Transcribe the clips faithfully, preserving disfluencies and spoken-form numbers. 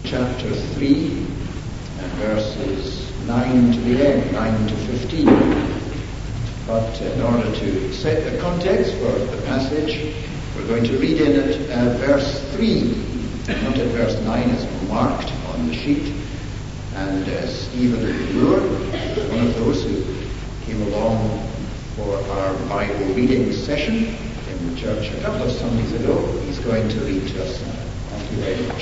chapter three, and verses nine to the end, nine to fifteen. But in order to set the context for the passage, we're going to read in it uh, verse three, not at verse nine as marked on the sheet. And uh, Stephen Muir, one of those who came along for our Bible reading session in the church a couple of Sundays ago, he's going to read to us now. Thank you very much.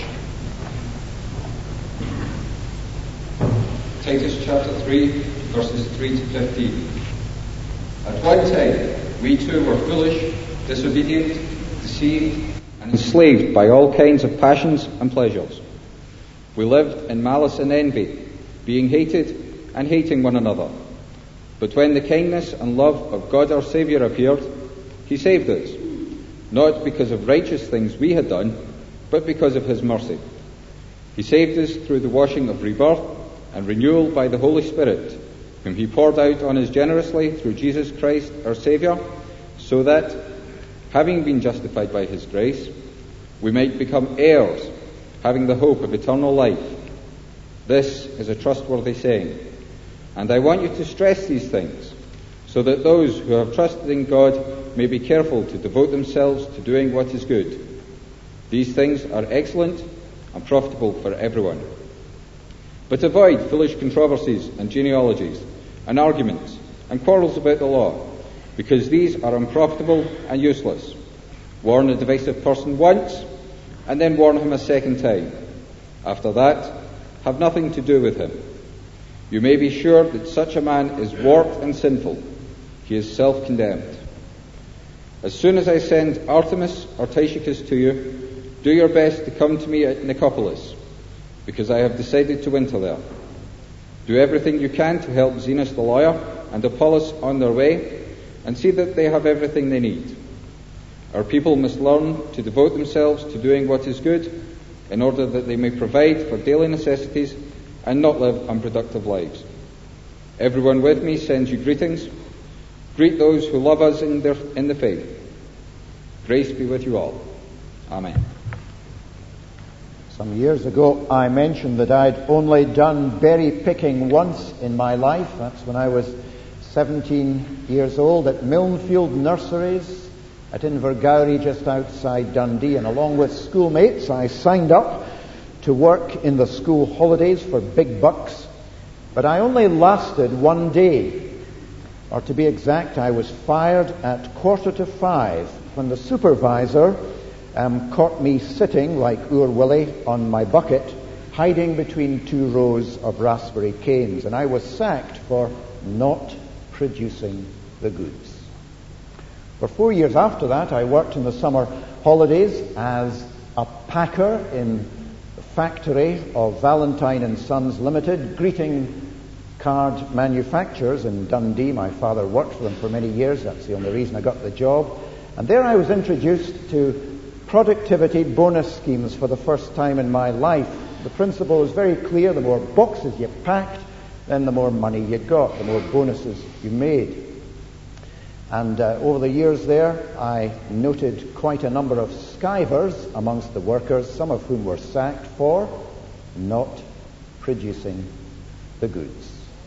Titus chapter three, verses three to fifteen. At one time, we too were foolish, disobedient, deceived, and enslaved by all kinds of passions and pleasures. We lived in malice and envy, being hated and hating one another. But when the kindness and love of God our Saviour appeared, He saved us, not because of righteous things we had done, but because of His mercy. He saved us through the washing of rebirth and renewal by the Holy Spirit, whom He poured out on us generously through Jesus Christ our Saviour, so that, having been justified by His grace, we might become heirs, having the hope of eternal life. This is a trustworthy saying, and I want you to stress these things, so that those who have trusted in God may be careful to devote themselves to doing what is good. These things are excellent and profitable for everyone. But avoid foolish controversies and genealogies, and arguments, and quarrels about the law, because these are unprofitable and useless. Warn a divisive person once, and then warn him a second time. After that, have nothing to do with him. You may be sure that such a man is warped and sinful. He is self-condemned. As soon as I send Artemas or Tychicus to you, do your best to come to me at Nicopolis, because I have decided to winter there. Do everything you can to help Zenas the lawyer and Apollos on their way, and see that they have everything they need. Our people must learn to devote themselves to doing what is good, in order that they may provide for daily necessities and not live unproductive lives. Everyone with me sends you greetings. Greet those who love us in, their, in the faith. Grace be with you all. Amen. Some years ago, I mentioned that I'd only done berry picking once in my life. That's when I was seventeen years old at Milnfield Nurseries at Invergowrie, just outside Dundee. And along with schoolmates, I signed up to work in the school holidays for big bucks. But I only lasted one day. Or to be exact, I was fired at quarter to five when the supervisor Um, caught me sitting like Oor Willie on my bucket, hiding between two rows of raspberry canes, and I was sacked for not producing the goods. For four years after that, I worked in the summer holidays as a packer in the factory of Valentine and Sons Limited, greeting card manufacturers in Dundee. My father worked for them for many years. That's the only reason I got the job. And there I was introduced to productivity bonus schemes for the first time in my life. The principle is very clear. The more boxes you packed, then the more money you got, the more bonuses you made. And uh, over the years there, I noted quite a number of skivers amongst the workers, some of whom were sacked for not producing the goods.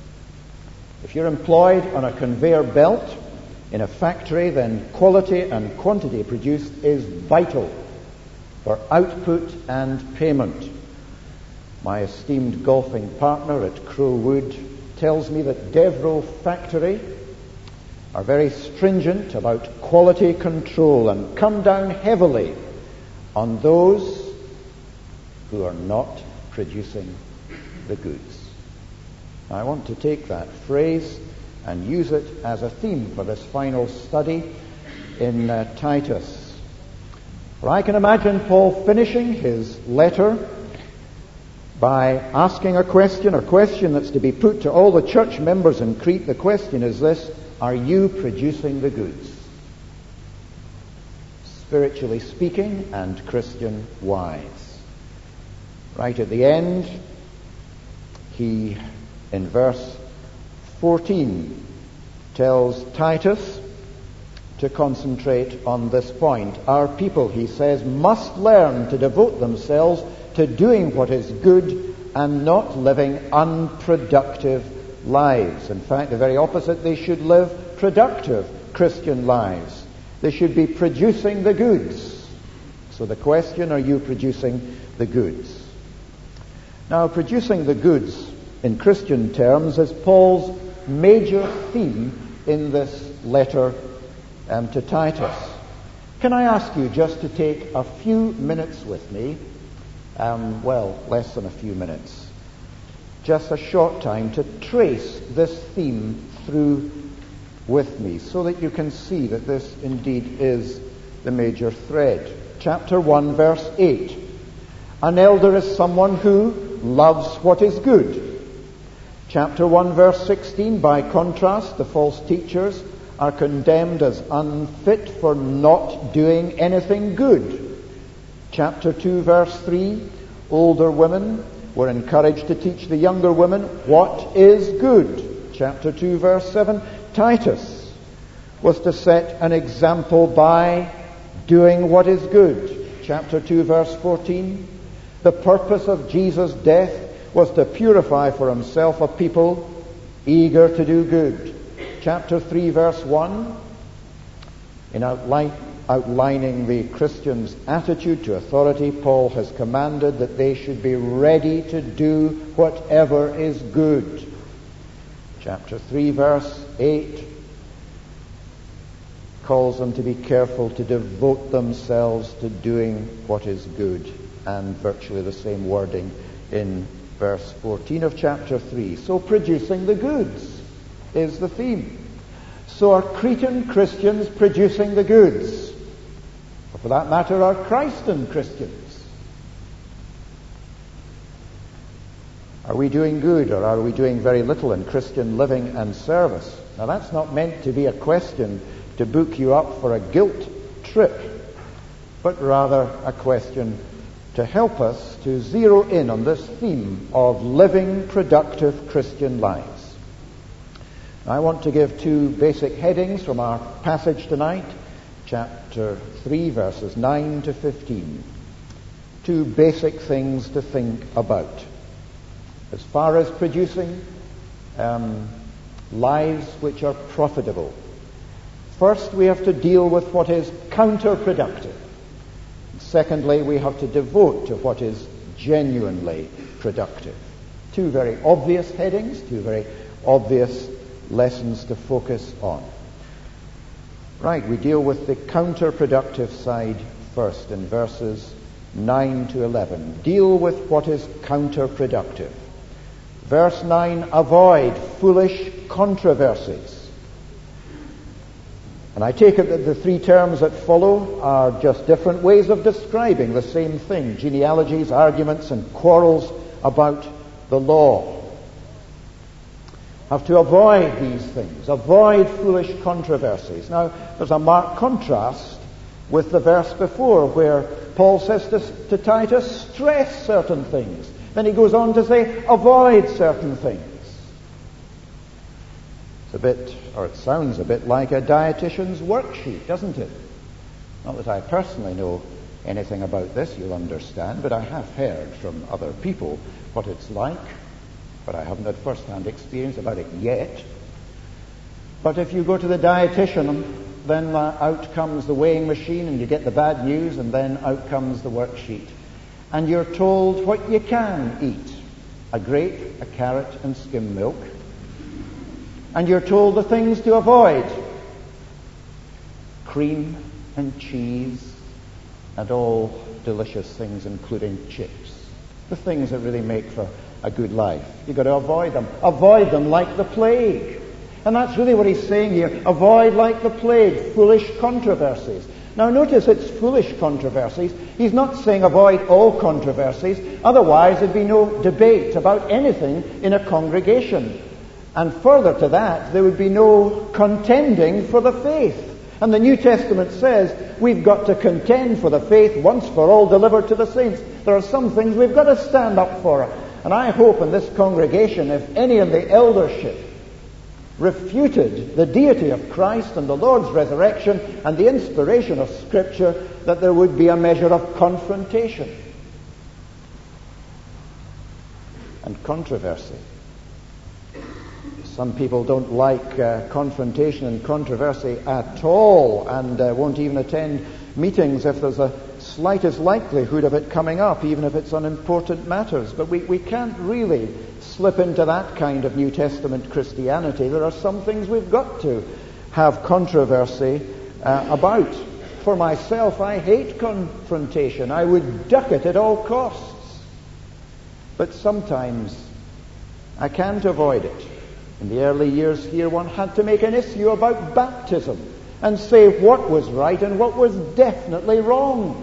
If you're employed on a conveyor belt in a factory, then quality and quantity produced is vital for output and payment. My esteemed golfing partner at Crowwood tells me that Devro Factory are very stringent about quality control and come down heavily on those who are not producing the goods. I want to take that phrase and use it as a theme for this final study in uh, Titus. For I can imagine Paul finishing his letter by asking a question, a question that's to be put to all the church members in Crete. The question is this: are you producing the goods? Spiritually speaking and Christian-wise. Right at the end, he, in verse fourteen, tells Titus to concentrate on this point. Our people, he says, must learn to devote themselves to doing what is good and not living unproductive lives. In fact, the very opposite, they should live productive Christian lives. They should be producing the goods. So the question, are you producing the goods? Now, producing the goods in Christian terms is Paul's major theme in this letter um, to Titus. Can I ask you just to take a few minutes with me, um, well, less than a few minutes, just a short time to trace this theme through with me so that you can see that this indeed is the major thread. Chapter one, verse eight. An elder is someone who loves what is good. Chapter one, verse sixteen, by contrast, the false teachers are condemned as unfit for not doing anything good. Chapter two, verse three, older women were encouraged to teach the younger women what is good. Chapter two, verse seven, Titus was to set an example by doing what is good. Chapter two, verse fourteen, the purpose of Jesus' death was to purify for himself a people eager to do good. Chapter three, verse one, in outline, outlining the Christian's attitude to authority, Paul has commanded that they should be ready to do whatever is good. Chapter three, verse eight, calls them to be careful to devote themselves to doing what is good, and virtually the same wording in verse fourteen of chapter three. So producing the goods is the theme. So are Cretan Christians producing the goods? Or for that matter, are Christian Christians? Are we doing good, or are we doing very little in Christian living and service? Now, that's not meant to be a question to book you up for a guilt trip, but rather a question to help us to zero in on this theme of living productive Christian lives. I want to give two basic headings from our passage tonight, chapter three, verses nine to fifteen. Two basic things to think about. As far as producing um, lives which are profitable, first we have to deal with what is counterproductive. Secondly, we have to devote to what is genuinely productive. Two very obvious headings, two very obvious lessons to focus on. Right, we deal with the counterproductive side first in verses nine to eleven. Deal with what is counterproductive. Verse nine, avoid foolish controversies. And I take it that the three terms that follow are just different ways of describing the same thing: genealogies, arguments, and quarrels about the law. Have to avoid these things. Avoid foolish controversies. Now, there's a marked contrast with the verse before, where Paul says to, to Titus, stress certain things. Then he goes on to say, avoid certain things. It's a bit, or it sounds a bit like a dietitian's worksheet, doesn't it? Not that I personally know anything about this, you'll understand, but I have heard from other people what it's like, but I haven't had first-hand experience about it yet. But if you go to the dietitian, then uh, out comes the weighing machine and you get the bad news, and then out comes the worksheet. And you're told what you can eat: a grape, a carrot, and skim milk. And you're told the things to avoid: cream and cheese and all delicious things, including chips. The things that really make for a good life. You've got to avoid them. Avoid them like the plague. And that's really what he's saying here. Avoid like the plague foolish controversies. Now notice it's foolish controversies. He's not saying avoid all controversies. Otherwise there'd be no debate about anything in a congregation. And further to that, there would be no contending for the faith. And the New Testament says we've got to contend for the faith once for all delivered to the saints. There are some things we've got to stand up for. And I hope in this congregation, if any in the eldership refuted the deity of Christ and the Lord's resurrection and the inspiration of Scripture, that there would be a measure of confrontation. and controversy. Some people don't like uh, confrontation and controversy at all, and uh, won't even attend meetings if there's a slightest likelihood of it coming up, even if it's on important matters. But we, we can't really slip into that kind of New Testament Christianity. There are some things we've got to have controversy uh, about. For myself, I hate confrontation. I would duck it at all costs. But sometimes I can't avoid it. In the early years here, one had to make an issue about baptism and say what was right and what was definitely wrong.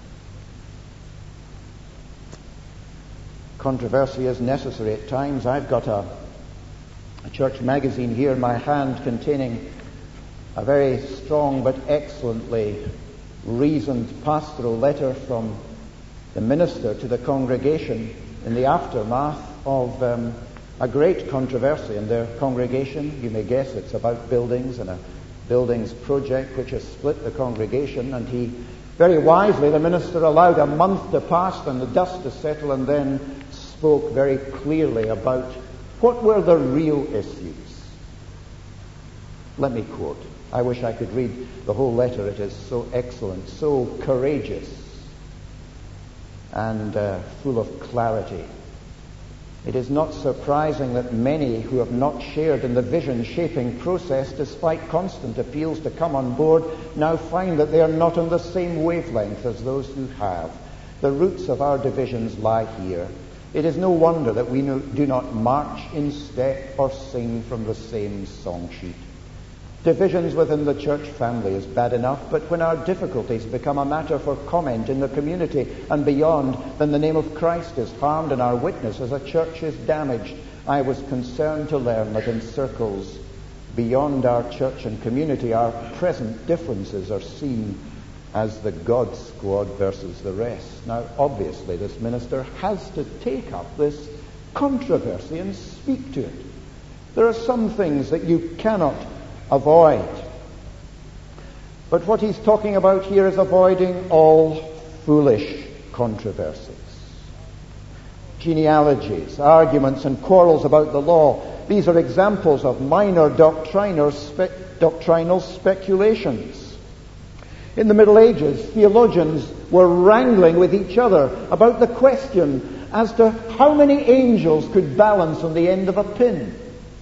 Controversy is necessary at times. I've got a, a church magazine here in my hand containing a very strong but excellently reasoned pastoral letter from the minister to the congregation in the aftermath of um, a great controversy in their congregation. You may guess it's about buildings and a buildings project which has split the congregation, and he, very wisely, the minister allowed a month to pass and the dust to settle, and then spoke very clearly about what were the real issues. Let me quote. I wish I could read the whole letter. It is so excellent, so courageous, and uh, full of clarity. It is not surprising that many who have not shared in the vision-shaping process, despite constant appeals to come on board, now find that they are not on the same wavelength as those who have. The roots of our divisions lie here. It is no wonder that we no, do not march in step or sing from the same song sheet. Divisions within the church family is bad enough, but when our difficulties become a matter for comment in the community and beyond, then the name of Christ is harmed and our witness as a church is damaged. I was concerned to learn that in circles beyond our church and community, our present differences are seen as the God squad versus the rest. Now, obviously, this minister has to take up this controversy and speak to it. There are some things that you cannot avoid. But what he's talking about here is avoiding all foolish controversies. Genealogies, arguments and quarrels about the law. These are examples of minor doctrinal, spe- doctrinal speculations. In the Middle Ages, theologians were wrangling with each other about the question as to how many angels could balance on the end of a pin.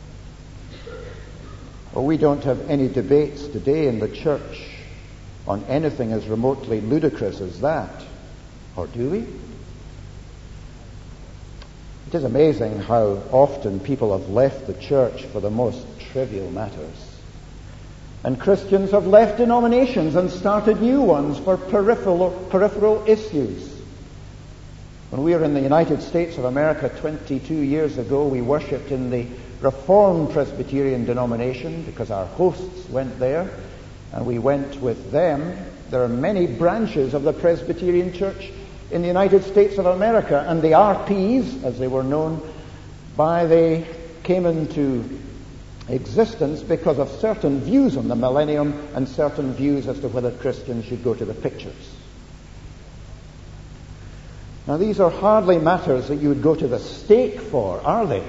Well, we don't have any debates today in the church on anything as remotely ludicrous as that. Or do we? It is amazing how often people have left the church for the most trivial matters. And Christians have left denominations and started new ones for peripheral, peripheral issues. When we were in the United States of America twenty-two years ago, we worshipped in the Reformed Presbyterian denomination because our hosts went there, and we went with them. There are many branches of the Presbyterian Church in the United States of America, and the R Ps, as they were known, by they came into existence because of certain views on the millennium and certain views as to whether Christians should go to the pictures. Now, these are hardly matters that you would go to the stake for, are they?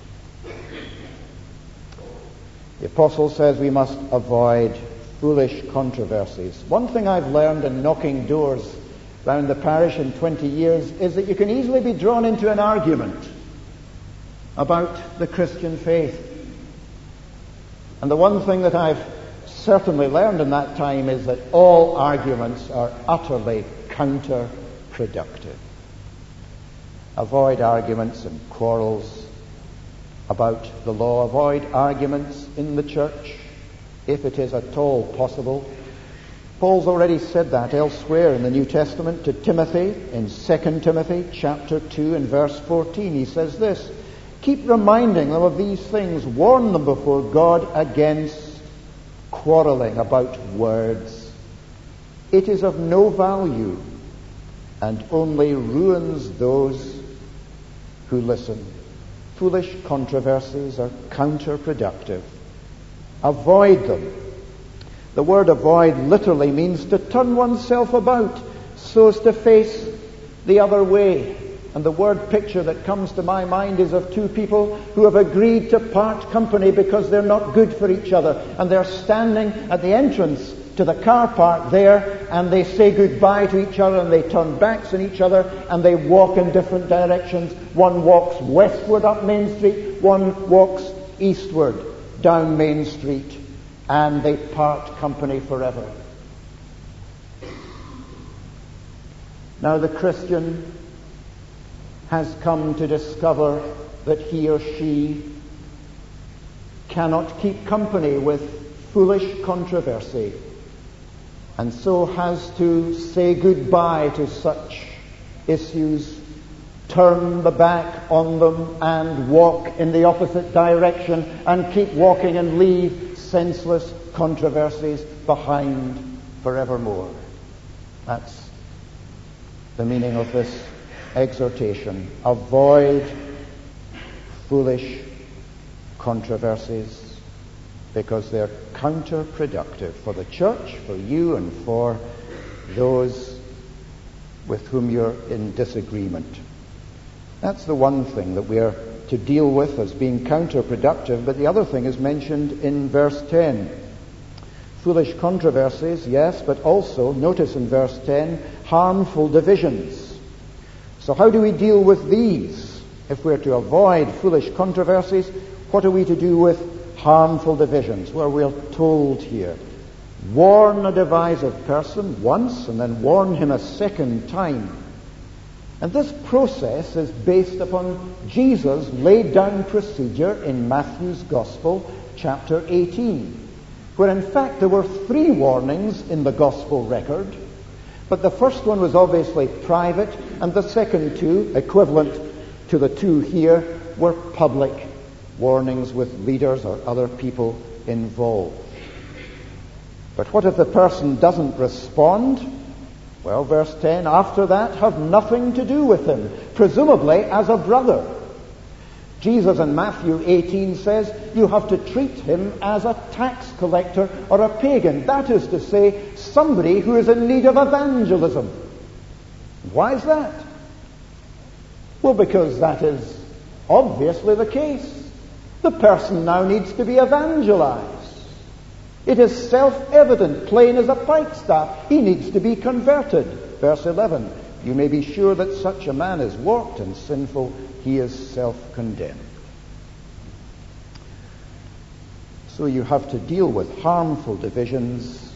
The apostle says we must avoid foolish controversies. One thing I've learned in knocking doors round the parish in twenty years is that you can easily be drawn into an argument about the Christian faith. And the one thing that I've certainly learned in that time is that all arguments are utterly counterproductive. Avoid arguments and quarrels about the law. Avoid arguments in the church, if it is at all possible. Paul's already said that elsewhere in the New Testament to Timothy, in Second Timothy chapter two and verse fourteen. He says this: keep reminding them of these things, warn them before God against quarreling about words. It is of no value and only ruins those who listen. Foolish controversies are counterproductive. Avoid them. The word avoid literally means to turn oneself about so as to face the other way. And the word picture that comes to my mind is of two people who have agreed to part company because they're not good for each other. And they're standing at the entrance to the car park there, and they say goodbye to each other, and they turn backs on each other, and they walk in different directions. One walks westward up Main Street, one walks eastward down Main Street, and they part company forever. Now the Christian has come to discover that he or she cannot keep company with foolish controversy, and so has to say goodbye to such issues, turn the back on them and walk in the opposite direction, and keep walking and leave senseless controversies behind forevermore. That's the meaning of this exhortation. Avoid foolish controversies, because they're counterproductive for the church, for you, and for those with whom you're in disagreement. That's the one thing that we are to deal with as being counterproductive, but the other thing is mentioned in verse ten. Foolish controversies, yes, but also, notice in verse ten, harmful divisions. So how do we deal with these? If we're to avoid foolish controversies, what are we to do with harmful divisions? Well, we're told here, warn a divisive person once, and then warn him a second time. And this process is based upon Jesus' laid down procedure in Matthew's Gospel, chapter eighteen, where in fact there were three warnings in the Gospel record, but the first one was obviously private, and the second two, equivalent to the two here, were public warnings with leaders or other people involved. But what if the person doesn't respond? Well, verse ten, after that, have nothing to do with him, presumably as a brother. Jesus in Matthew eighteen says you have to treat him as a tax collector or a pagan. That is to say, somebody who is in need of evangelism. Why is that? Well, because that is obviously the case. The person now needs to be evangelized. It is self-evident, plain as a pikestaff. He needs to be converted. Verse eleven, you may be sure that such a man is warped and sinful. He is self-condemned. So you have to deal with harmful divisions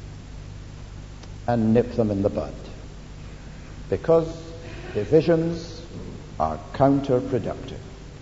and nip them in the bud, because divisions are counterproductive.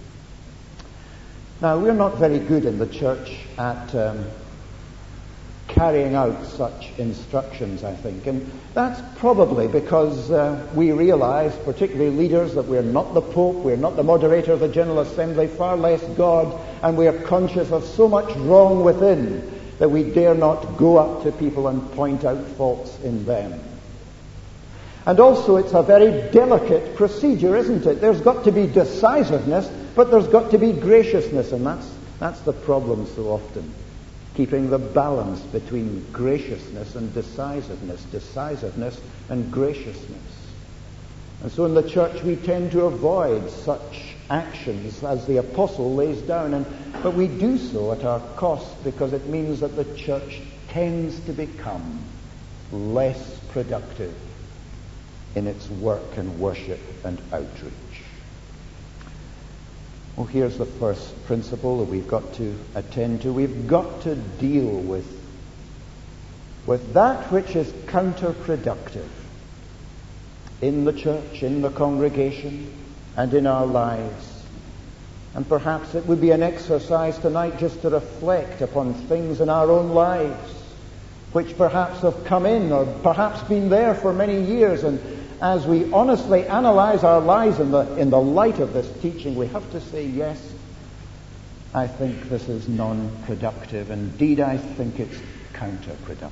Now, we're not very good in the church at um, carrying out such instructions, I think. And that's probably because uh, we realize, particularly leaders, that we're not the Pope, we're not the moderator of the General Assembly, far less God, and we are conscious of so much wrong within that we dare not go up to people and point out faults in them. And also, it's a very delicate procedure, isn't it? There's got to be decisiveness, but there's got to be graciousness, and that's that's the problem so often. Keeping the balance between graciousness and decisiveness, decisiveness and graciousness. And so in the church we tend to avoid such actions as the apostle lays down, and but we do so at our cost, because it means that the church tends to become less productive in its work and worship and outreach. Well, here's the first principle that we've got to attend to. We've got to deal with, with that which is counterproductive in the church, in the congregation, and in our lives. And perhaps it would be an exercise tonight just to reflect upon things in our own lives which perhaps have come in or perhaps been there for many years, and as we honestly analyze our lives in the, in the light of this teaching, we have to say, yes, I think this is non-productive. Indeed, I think it's counterproductive.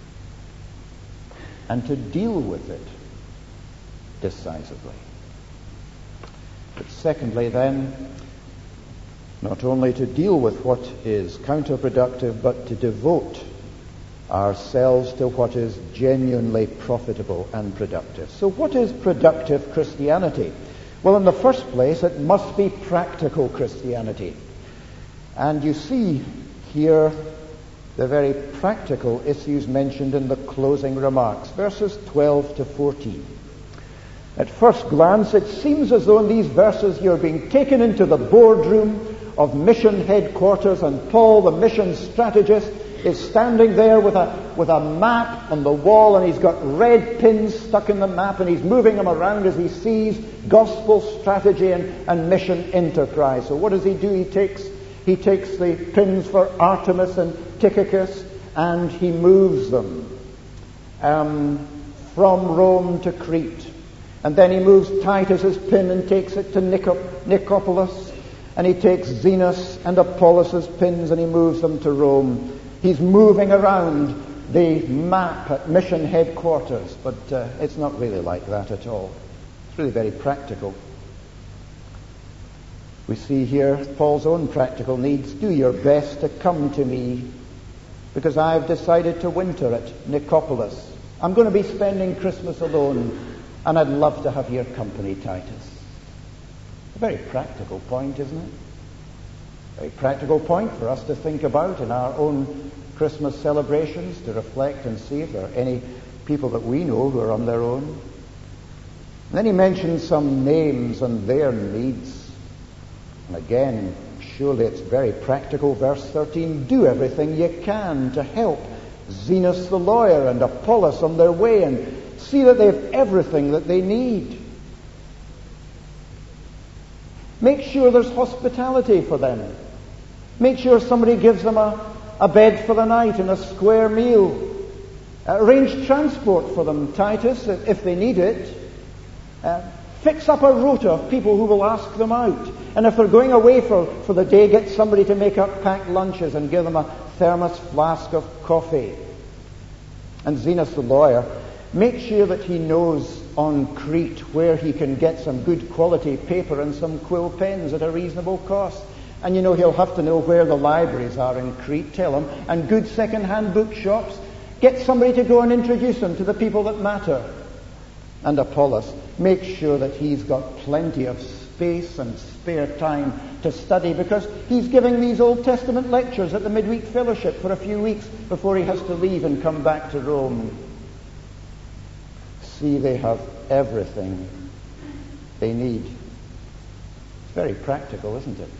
And to deal with it decisively. But secondly, then, not only to deal with what is counterproductive, but to devote ourselves to what is genuinely profitable and productive. So what is productive Christianity? Well, in the first place, it must be practical Christianity. And you see here the very practical issues mentioned in the closing remarks, verses twelve to fourteen. At first glance, it seems as though in these verses you're being taken into the boardroom of mission headquarters, and Paul, the mission strategist, is standing there with a with a map on the wall, and he's got red pins stuck in the map, and he's moving them around as he sees gospel strategy and, and mission enterprise. So what does he do? He takes he takes the pins for Artemis and Tychicus, and he moves them um, from Rome to Crete. And then he moves Titus's pin and takes it to Nicop- Nicopolis, and he takes Zenos and Apollos' pins and he moves them to Rome. He's moving around the map at mission headquarters, but uh, it's not really like that at all. It's really very practical. We see here Paul's own practical needs. Do your best to come to me, because I've decided to winter at Nicopolis. I'm going to be spending Christmas alone, and I'd love to have your company, Titus. A very practical point, isn't it? A very practical point for us to think about in our own Christmas celebrations, to reflect and see if there are any people that we know who are on their own. And then he mentions some names and their needs. And again, surely it's very practical. Verse thirteen, do everything you can to help Zenos the lawyer and Apollos on their way, and see that they have everything that they need. Make sure there's hospitality for them. Make sure somebody gives them a, a bed for the night and a square meal. Arrange transport for them, Titus, if they need it. Uh, fix up a rota of people who will ask them out. And if they're going away for, for the day, get somebody to make up packed lunches and give them a thermos flask of coffee. And Zenos the lawyer, make sure that he knows on Crete where he can get some good quality paper and some quill pens at a reasonable cost. And you know, he'll have to know where the libraries are in Crete, tell him, and good second-hand bookshops. Get somebody to go and introduce him to the people that matter. And Apollos, make sure that he's got plenty of space and spare time to study, because he's giving these Old Testament lectures at the midweek fellowship for a few weeks before he has to leave and come back to Rome. See, they have everything they need. It's very practical, isn't it?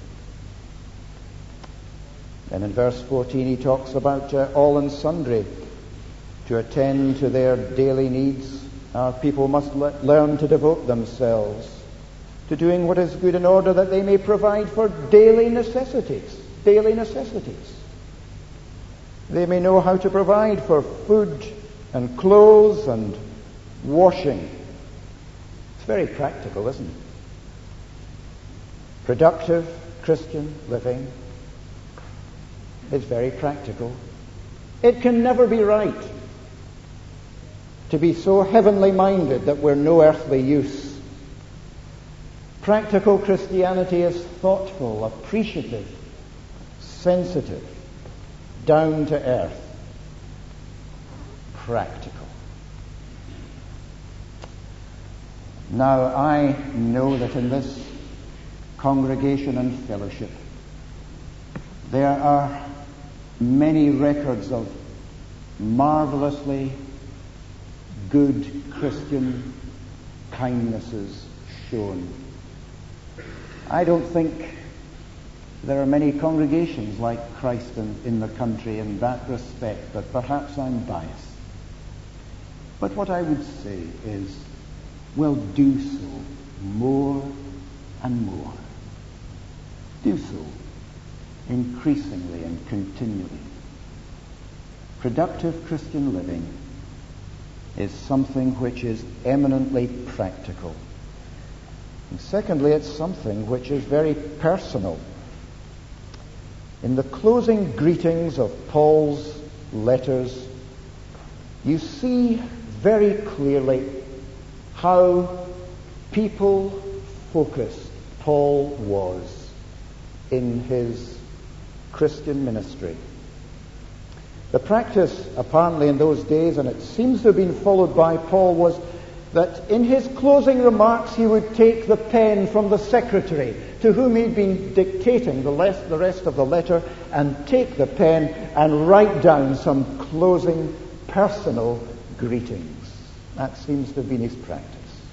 And in verse fourteen he talks about uh, all and sundry. To attend to their daily needs, our people must le- learn to devote themselves to doing what is good in order that they may provide for daily necessities. Daily necessities. They may know how to provide for food and clothes and washing. It's very practical, isn't it? Productive Christian living is very practical. It can never be right to be so heavenly minded that we're no earthly use. Practical Christianity is thoughtful, appreciative, sensitive, down to earth, practical. Now, I know that in this congregation and fellowship there are many records of marvelously good Christian kindnesses shown. I don't think there are many congregations like Christ in, in the country in that respect, but perhaps I'm biased. But what I would say is, well, do so more and more. Do so increasingly and continually. Productive Christian living is something which is eminently practical. And secondly, it's something which is very personal. In the closing greetings of Paul's letters, you see very clearly how people focused Paul was in his Christian ministry. The practice, apparently in those days, and it seems to have been followed by Paul, was that in his closing remarks he would take the pen from the secretary to whom he'd been dictating the, less, the rest of the letter, and take the pen and write down some closing personal greetings. That seems to have been his practice.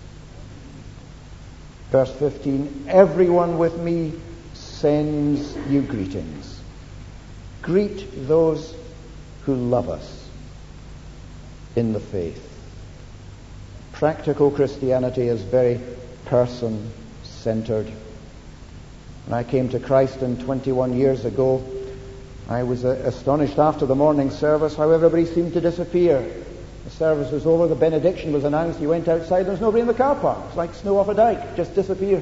Verse fifteen, everyone with me sends you greetings. Greet those who love us in the faith. Practical Christianity is very person-centered. When I came to Christ in twenty-one years ago, I was uh, astonished after the morning service how everybody seemed to disappear. The service was over, the benediction was announced, you went outside, there was nobody in the car park. It's like snow off a dike, just disappeared.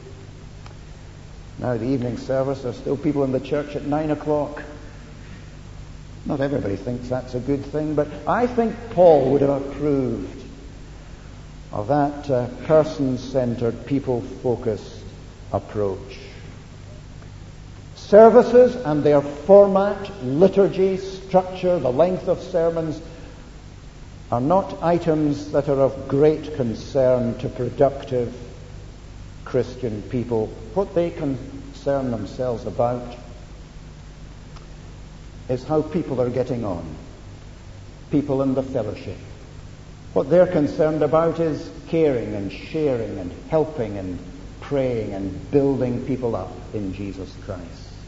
Now the evening service, there's still people in the church at nine o'clock. Not everybody thinks that's a good thing, but I think Paul would have approved of that uh, person-centered, people-focused approach. Services and their format, liturgy, structure, the length of sermons are not items that are of great concern to productive Christian people. What they concern themselves about is how people are getting on, people in the fellowship. What they're concerned about is caring and sharing and helping and praying and building people up in Jesus Christ.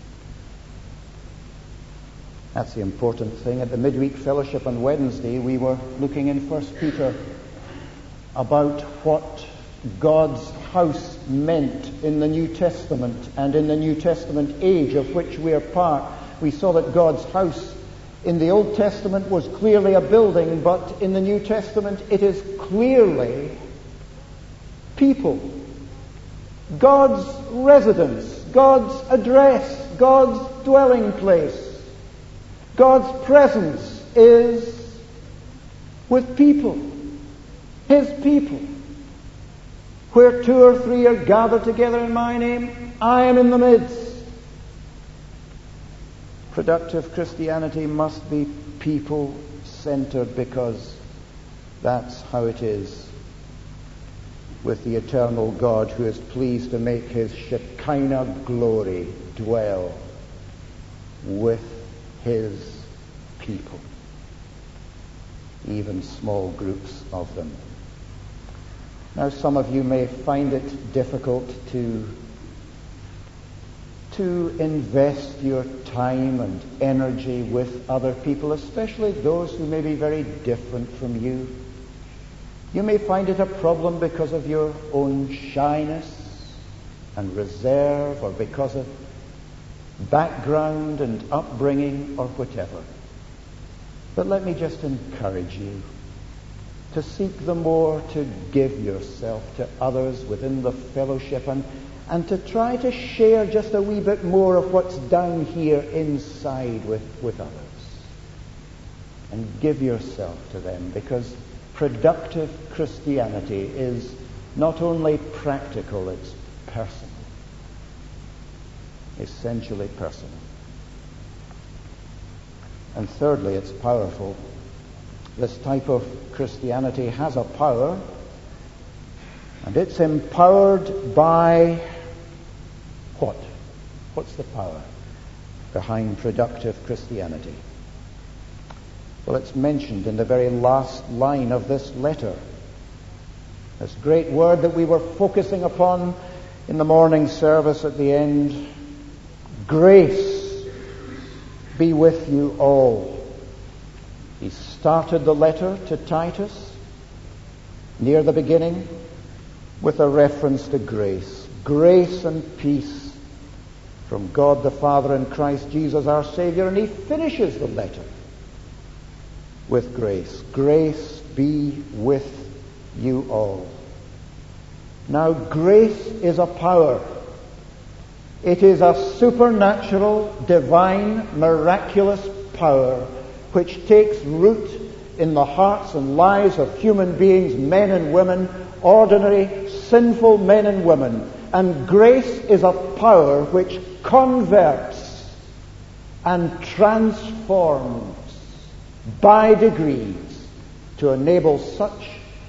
That's the important thing. At the midweek fellowship on Wednesday, we were looking in First Peter about what God's house meant in the New Testament and in the New Testament age of which we are part. We saw that God's house in the Old Testament was clearly a building, but in the New Testament it is clearly people. God's residence, God's address, God's dwelling place. God's presence is with people, His people. Where two or three are gathered together in my name, I am in the midst. Productive Christianity must be people-centered, because that's how it is with the eternal God who is pleased to make His Shekinah glory dwell with His people, even small groups of them. Now, some of you may find it difficult to to invest your time and energy with other people, especially those who may be very different from you. You may find it a problem because of your own shyness and reserve, or because of background and upbringing, or whatever. But let me just encourage you to seek the more to give yourself to others within the fellowship, and and to try to share just a wee bit more of what's down here inside with, with others. And give yourself to them, because productive Christianity is not only practical, it's personal. Essentially personal. And thirdly, it's powerful. This type of Christianity has a power, and it's empowered by what? What's the power behind productive Christianity? Well, it's mentioned in the very last line of this letter. This great word that we were focusing upon in the morning service at the end. Grace be with you all. He started the letter to Titus near the beginning with a reference to grace. Grace and peace from God the Father and Christ Jesus our Savior. And he finishes the letter with grace. Grace be with you all. Now, grace is a power. It is a supernatural, divine, miraculous power which takes root in the hearts and lives of human beings, men and women, ordinary, sinful men and women. And grace is a power which converts and transforms by degrees to enable such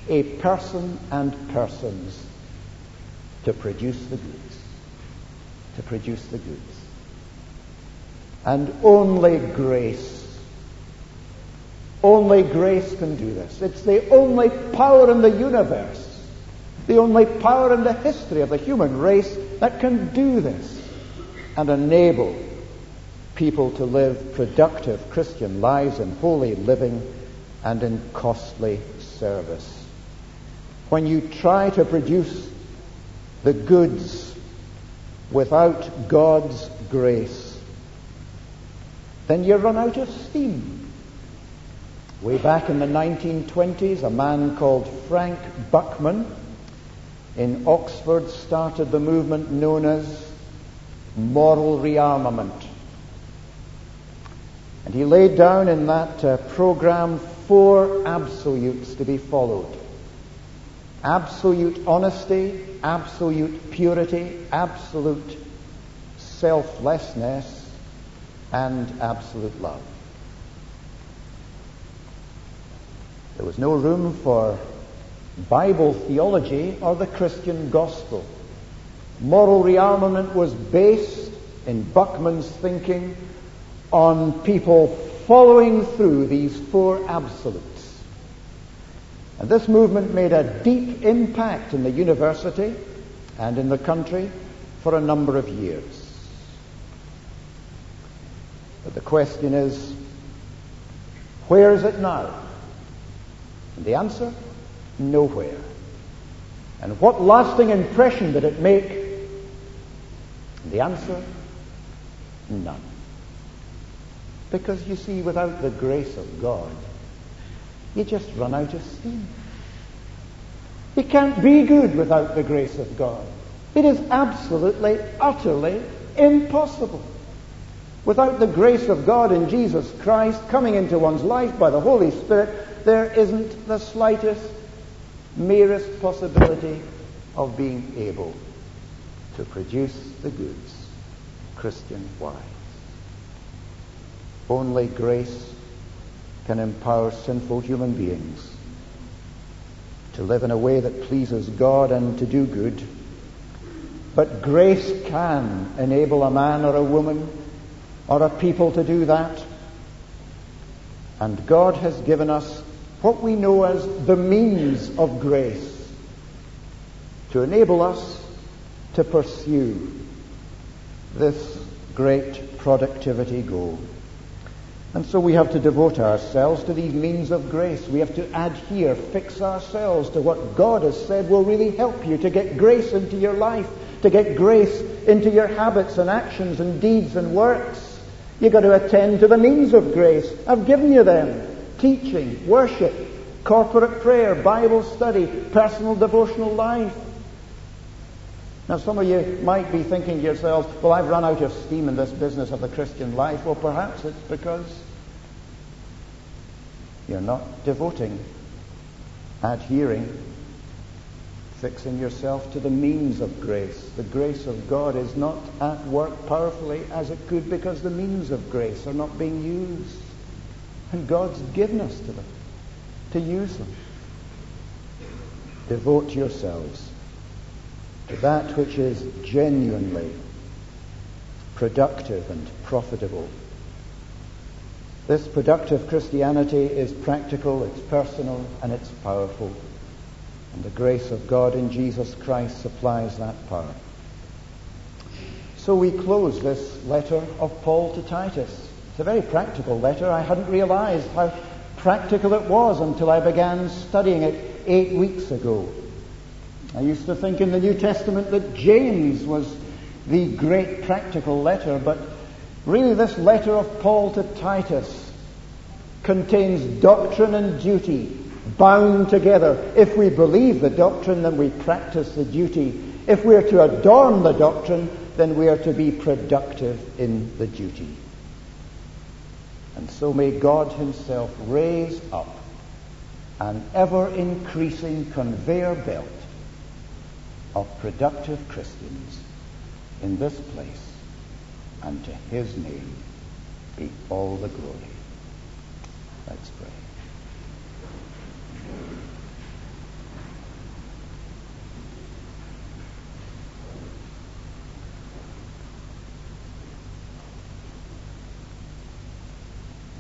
a person and persons to produce the goods. To produce the goods. And only grace, only grace can do this. It's the only power in the universe, the only power in the history of the human race that can do this and enable people to live productive Christian lives in holy living and in costly service. When you try to produce the goods without God's grace, then you run out of steam. Way back in the nineteen twenties, a man called Frank Buckman in Oxford started the movement known as moral rearmament. And he laid down in that uh, program four absolutes to be followed. Absolute honesty, absolute purity, absolute selflessness, and absolute love. There was no room for Bible theology or the Christian gospel. Moral rearmament was based, in Buckman's thinking, on people following through these four absolutes. And this movement made a deep impact in the university and in the country for a number of years. But the question is, where is it now? And the answer, nowhere. And what lasting impression did it make? And the answer, none. Because you see, without the grace of God, you just run out of steam. You can't be good without the grace of God. It is absolutely, utterly impossible. Without the grace of God in Jesus Christ coming into one's life by the Holy Spirit, there isn't the slightest, merest possibility of being able to produce the goods Christian-wise. Only grace can empower sinful human beings to live in a way that pleases God and to do good. But grace can enable a man or a woman or a people to do that. And God has given us what we know as the means of grace to enable us to pursue this great productivity goal. And so we have to devote ourselves to these means of grace. We have to adhere, fix ourselves to what God has said will really help you to get grace into your life, to get grace into your habits and actions and deeds and works. You've got to attend to the means of grace. I've given you them. Teaching, worship, corporate prayer, Bible study, personal devotional life. Now, some of you might be thinking to yourselves, well, I've run out of steam in this business of the Christian life. Well, perhaps it's because you're not devoting, adhering, fixing yourself to the means of grace. The grace of God is not at work powerfully as it could because the means of grace are not being used. And God's given us to them, to use them. Devote yourselves to that which is genuinely productive and profitable. This productive Christianity is practical, it's personal, and it's powerful. And the grace of God in Jesus Christ supplies that power. So we close this letter of Paul to Titus. It's a very practical letter. I hadn't realized how practical it was until I began studying it eight weeks ago. I used to think in the New Testament that James was the great practical letter, but really this letter of Paul to Titus contains doctrine and duty bound together. If we believe the doctrine, then we practice the duty. If we are to adorn the doctrine, then we are to be productive in the duty. And so may God himself raise up an ever-increasing conveyor belt of productive Christians in this place, and to his name be all the glory. Let's pray.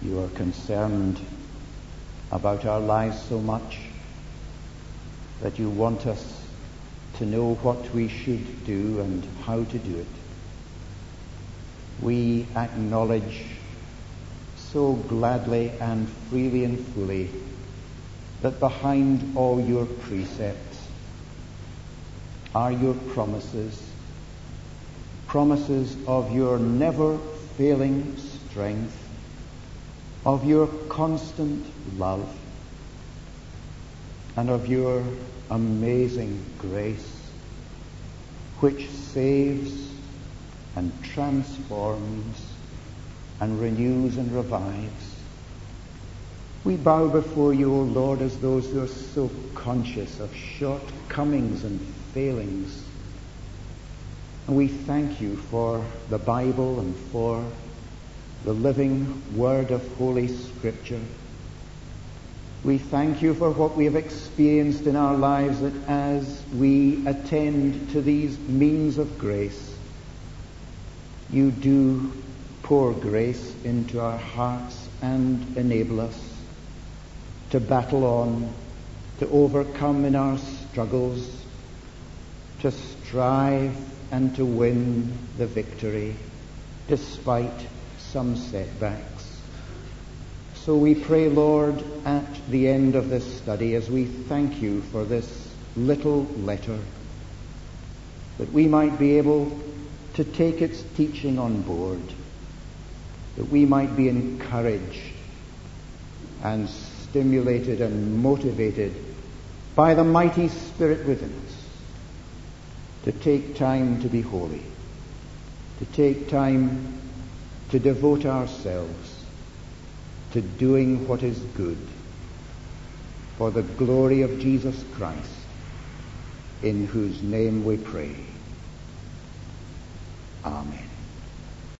You are concerned about our lives so much that you want us to know what we should do and how to do it. We acknowledge so gladly and freely and fully that behind all your precepts are your promises, promises of your never-failing strength, of your constant love, and of your amazing grace, which saves and transforms and renews and revives. We bow before you, O Lord, as those who are so conscious of shortcomings and failings. And we thank you for the Bible and for the living word of Holy Scripture. We thank you for what we have experienced in our lives, that as we attend to these means of grace, you do pour grace into our hearts and enable us to battle on, to overcome in our struggles, to strive and to win the victory despite some setbacks. So we pray, Lord, at the end of this study, as we thank you for this little letter, that we might be able to take its teaching on board, that we might be encouraged and stimulated and motivated by the mighty Spirit within us to take time to be holy, to take time to devote ourselves to doing what is good for the glory of Jesus Christ, in whose name we pray. Amen.